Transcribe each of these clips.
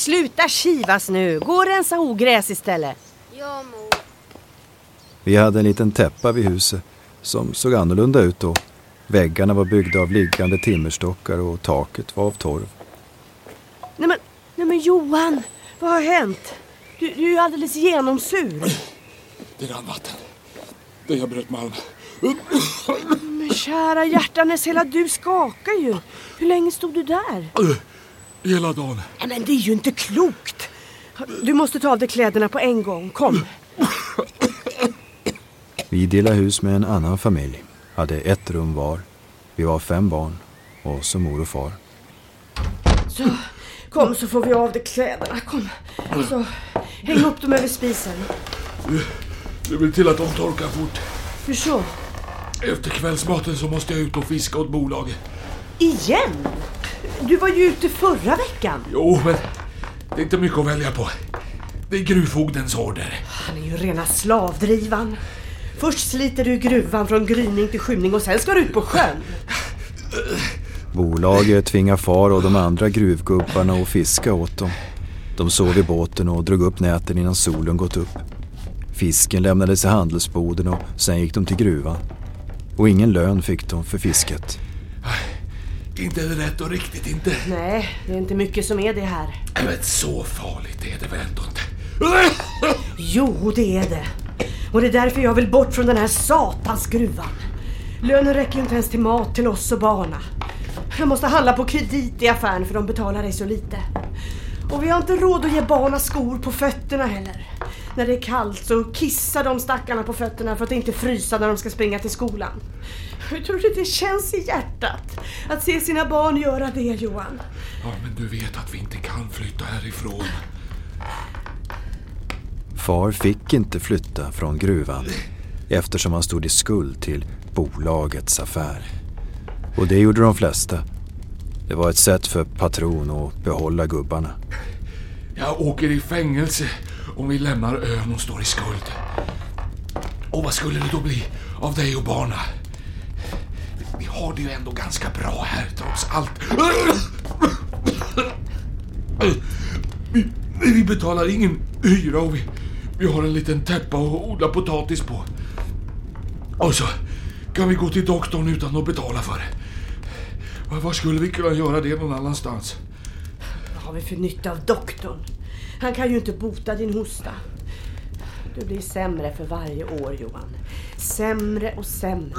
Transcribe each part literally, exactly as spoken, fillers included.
sluta kivas nu. Gå och rensa ogräs istället. Ja, mor. Vi hade en liten täppa vid huset som såg annorlunda ut då. Väggarna var byggda av liggande timmerstockar och taket var av torv. Nej men, nej men Johan, vad har hänt? Du, du är ju alldeles genomsur. Det rann vatten. Det jag bröt malm. Men kära hjärtanes, hela du skakar ju. Hur länge stod du där? Hela dagen. Nej, men det är ju inte klokt. Du måste ta av dig kläderna på en gång. Kom. Vi delade hus med en annan familj. Hade ett rum var. Vi var fem barn. Och så mor och far. Så, kom så får vi av dig kläderna. Kom. Så, häng upp dem över spisen. Det vill till att de torkar fort. Hur så? Efter kvällsmaten så måste jag ut och fiska åt bolaget. Igen? Du var ju ute förra veckan. Jo, men det är inte mycket att välja på. Det är gruvfogdens order. Han är ju rena slavdrivan. Först sliter du gruvan från gryning till skymning och sen ska du ut på sjön. Bolaget tvingar far och de andra gruvgubbarna att fiska åt dem. De sov i båten och drog upp näten innan solen gått upp. Fisken lämnades i handelsboden och sen gick de till gruvan. Och ingen lön fick de för fisket. Inte är det rätt och riktigt, inte. Nej, det är inte mycket som är det här. Men så farligt är det väl ändå inte. Jo, det är det. Och det är därför jag vill bort från den här satans gruvan. Lönen räcker ju inte ens till mat till oss och barna. Jag måste handla på kredit i affären för de betalar dig så lite. Och vi har inte råd att ge barna skor på fötterna heller. När det är kallt så kissar de stackarna på fötterna för att inte frysa när de ska springa till skolan. Hur tror du det känns i hjärtat att se sina barn göra det, Johan? Ja, men du vet att vi inte kan flytta härifrån. Far fick inte flytta från gruvan eftersom han stod i skuld till bolagets affär. Och det gjorde de flesta. Det var ett sätt för patron att behålla gubbarna. Jag åker i fängelse om vi lämnar ön och står i skuld. Och vad skulle det då bli av dig och barna? Vi har det ju ändå ganska bra här trots allt. Vi, vi betalar ingen hyra och vi, vi har en liten täppa och odla potatis på. Och så kan vi gå till doktorn utan att betala för det. Var skulle vi kunna göra det någon annanstans? Vad har vi för nytta av doktorn? Han kan ju inte bota din hosta. Du blir sämre för varje år, Johan. Sämre och sämre.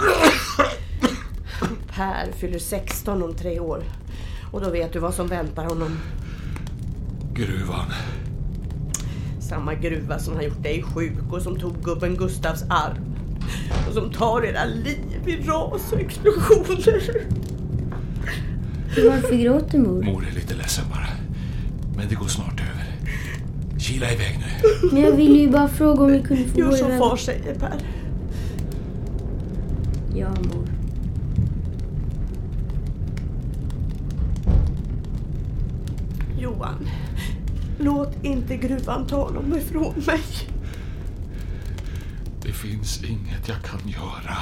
Per fyller sexton om tre år. Och då vet du vad som väntar honom. Gruvan. Samma gruva som har gjort dig sjuk och som tog gubben Gustavs arv. Och som tar era liv i ras och explosioner. Varför gråter mor? Mor är lite ledsen bara. Men det går snart över. Kila iväg nu. Men jag ville ju bara fråga om vi kunde få Gör våra... som far säger, Per. Ja, mor. Johan, låt inte gruvan ta honom ifrån mig. Det finns inget jag kan göra.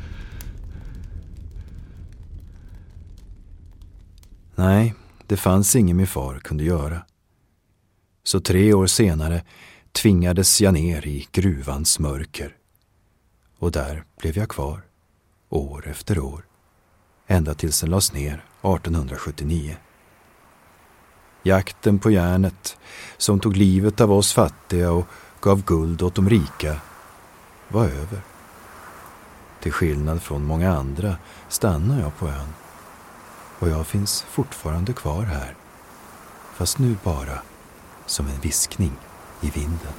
Nej, det fanns inget min far kunde göra. Så tre år senare tvingades jag ner i gruvans mörker. Och där blev jag kvar, år efter år. Ända tills den lades ner artonhundrasjuttionio. Jakten på järnet, som tog livet av oss fattiga och gav guld åt de rika, var över. Till skillnad från många andra stannar jag på ön. Och jag finns fortfarande kvar här. Fast nu bara som en viskning i vinden.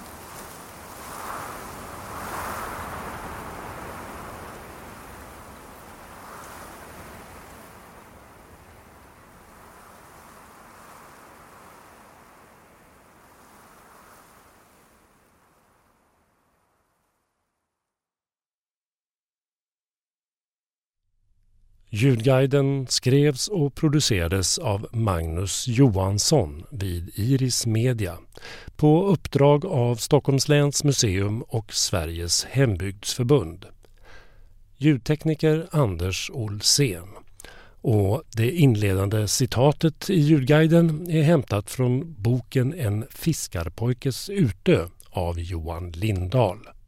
Ljudguiden skrevs och producerades av Magnus Johansson vid Iris Media på uppdrag av Stockholms läns museum och Sveriges hembygdsförbund. Ljudtekniker Anders Olsén Och det inledande citatet i ljudguiden är hämtat från boken En fiskarpojkes utö av Johan Lindahl.